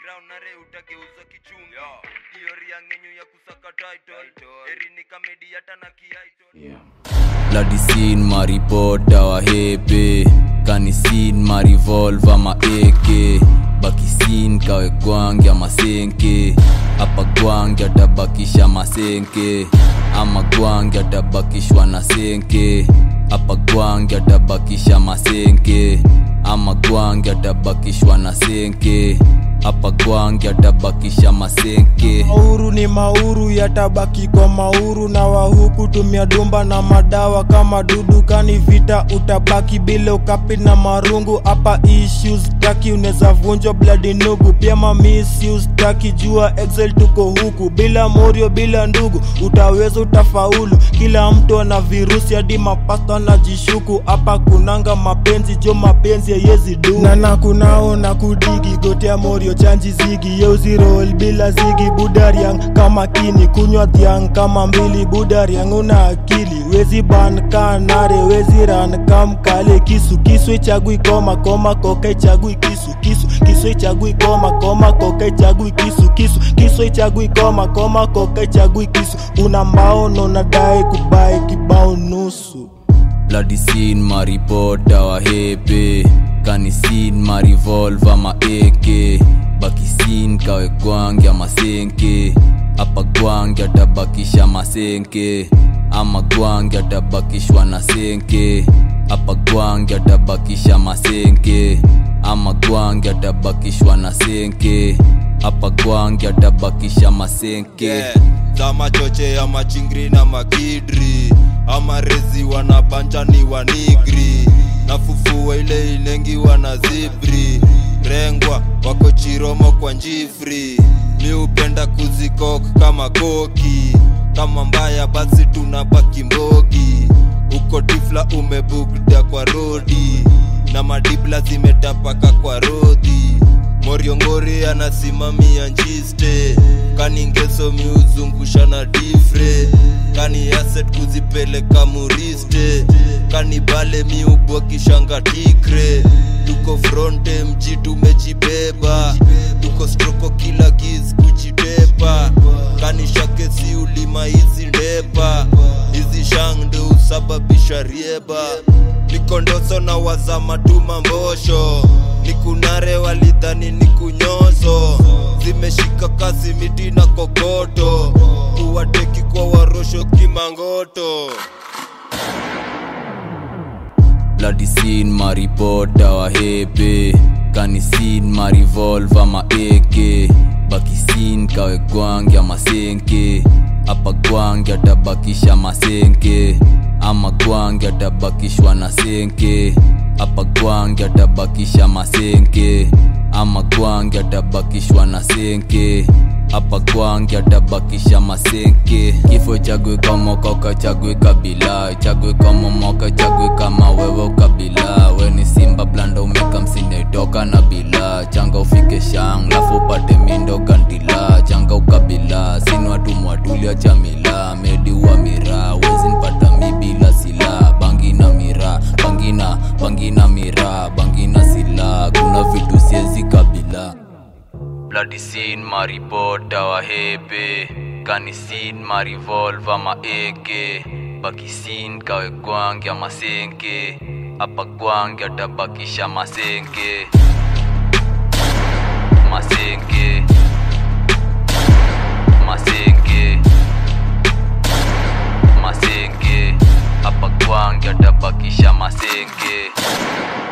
ground nare utageuza kichungi hiyo riangenyu ya kusaka title erini comedy hata na kiaito Bloody scene my report wa hepe kani scene my revolver ma AK baki scene kawe gwangi masenke hapa gwangi atabakisha masenke ama gwangi atabakishwa na senke hapa gwangi atabakisha masenke ama gwangi atabakishwa na senke hapa gwangi atabakisha masenke. Mauru ni mauru yatabaki kwa mauru na wahuku tumia dumba na madawa kama dudu kani vita utabaki bila ukapi na marungu hapa issues taki uneza vunjo bloody nugu pia misuse taki jua excel tuko huku bila morio bila ndugu utaweza utafaulu kila mtu ana virusi hadi mapasta na jishuku hapa kunanga mapenzi jo mapenzi yezi du na kunao na kudigi gotea morio chanji zigi yeuzi roll bila zigi budariang kama kini kunywa thiang kama mbili budariang una akili wezi ban kanare wezi ran kam kale kisu chagui koma koke chagui kisu chagui koma koke chagui kisu chagui koma koke chagui kisu una mbao nona dai kubai kibao nusu. Bloody scene my report wa hepe kani scene my revolver ma AK baki scene kawe gwangi masenke hapa gwangi atabakisha masenke ama gwangi atabakishwa na senke hapa gwangi atabakisha masenke ama gwangi atabakishwa na senke hapa gwangi atabakisha masenke Zama choche ya machingri na makidri ama rezi wanabanja ni wanigri na fufua ile inengi wana zibri rengwa wako chiromo kwa njifri mi upenda kuzikok kama koki kama mbaya basi tunabaki mbogi uko tifla umebugda kwa rodi na madibla zimetapaka kwa rodhi Moriongori anasimamia njiste kani ngeso miuzungusha na difre kani asset kuzipeleka muriste kani bale miubwa kishanga tikre tuko fronte mji tumejibeba tuko stroko kila giz kuchitepa kani shake si ulima hizi ndepa hizi shang ndo usababisha rieba nikondoso na wazama tuma mbosho nikunare walidhani nikunyoso zimeshika kasi miti na kokoto kuwateki kwa warosho kimangoto. Bloody scene my report wa hepe kani scene my revolver ma AK baki scene kawe gwangi masenke hapa gwangi atabakisha masenke ama gwangi atabakishwa na senke hapa gwangi atabakisha masenke ama gwangi atabakishwa na senke hapa gwangi atabakisha masenke kifo chagwe kama koka chagwe kabila chagwe kama moka chagwe kama wewe kabila we ni simba blanda umeka msine toka na bila changa ufike shang lafu upate mindo gandila changa ukabila sinu watu mwatulia chamila medi wa mira wezi npata mibila sila bangi na mira bangi na mira bangi na sila kuna vitu siezi kabila. Bloody scene my report wa hepe kani scene my revolver ma AK baki scene kawe gwangi masenke hapa gwangi atabakisha masenke masenke hapa gwangi atabakisha masenke.